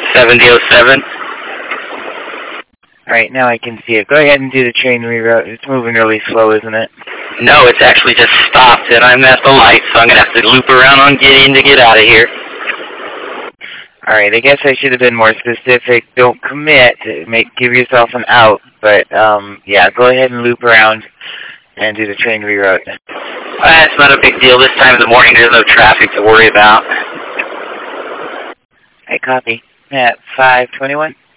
7007. Alright, now I can see it. Go ahead and do the train reroute. It's moving really slow, isn't it? No, it's actually just stopped, and I'm at the light, so I'm going to have to loop around on Gideon to get out of here. Alright, I guess I should have been more specific. Don't commit. Give yourself an out. But, yeah, go ahead and loop around and do the train reroute. It's not a big deal. This time of the morning, there's no traffic to worry about. I copy. At 521.